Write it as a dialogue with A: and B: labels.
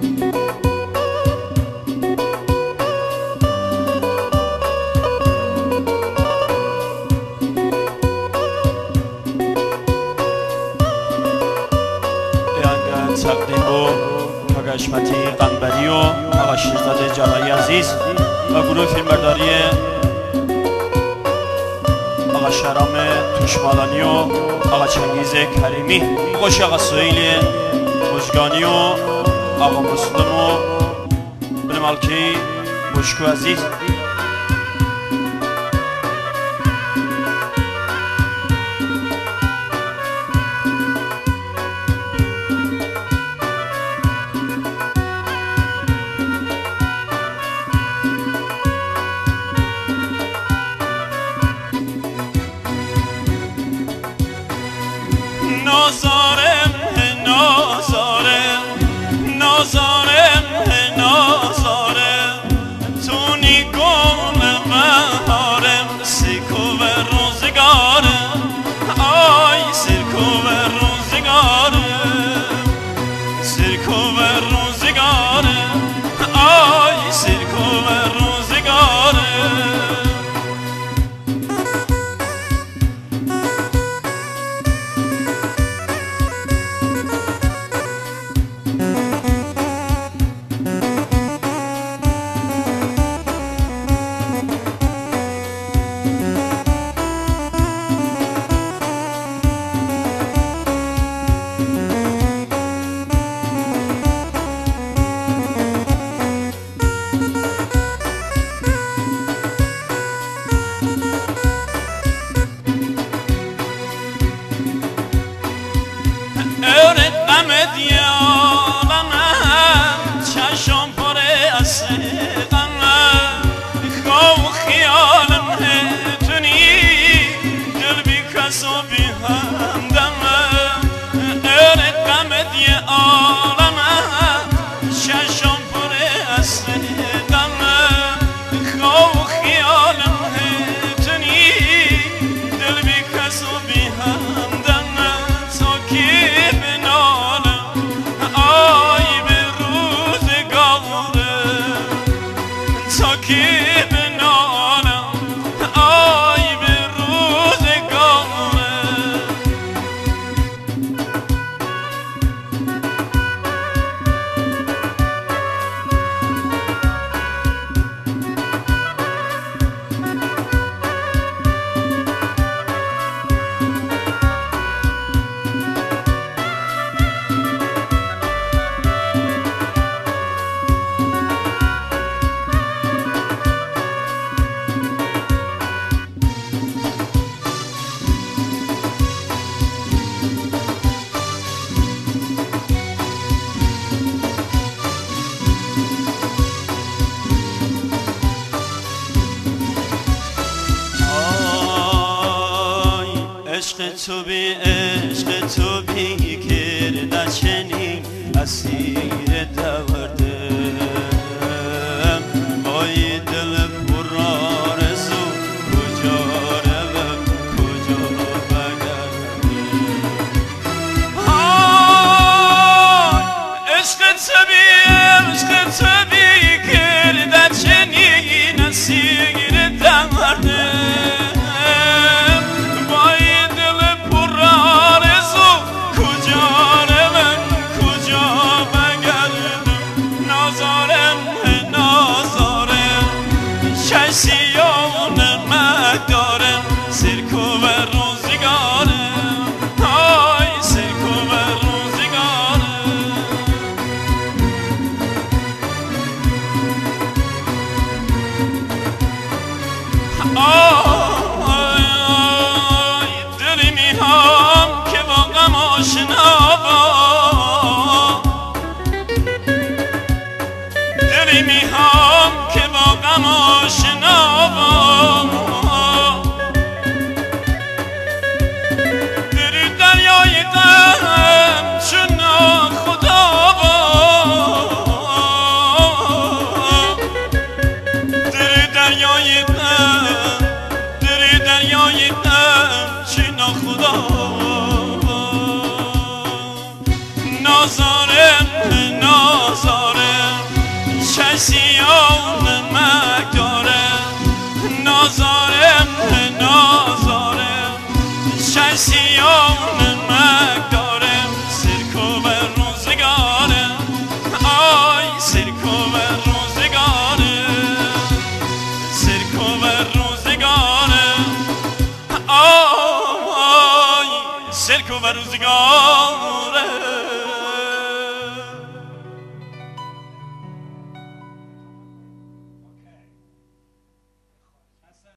A: تقدیم و آقا حشمتی قنبری و آقا شیرزاده جلایی عزیز و گروه فیلمبرداری آقا شهرام توشمالانی و آقا چنگیز کریمی، خوش آقا سهیل مجگانی و آقا مسلم و بنمالکی مشکو عزیز.
B: نازارم نازارم نازارم نازارم تو نیگون بهارم سیکو و روزگارم آی سیکو و روزگارم سیکو و روزگارم آی سیکو و روزگارم. öğretmedi yalanım çeşm pare aslanım خو خیالم هتونی دل بی کسو بی همدم öğretmedi yalanım çeşم pare aslanım خو خیالم هتونی دل بی کسو بی همدم عشق تو بی کرده چنین اسیر دوردم وای دل پر آرزو کجا روم کجا بگردم عشق تو بی کرده چنین اسیر دوردم سیان مدارم سرکو و روزگارم های سرکو و روزگارم آی دلی میهم که با غم آشنا دلی میهم که با غم آشنا دری دریای غم چون خدا دری دریای غم چون خدا نازارم نازارم سرک و روزگاره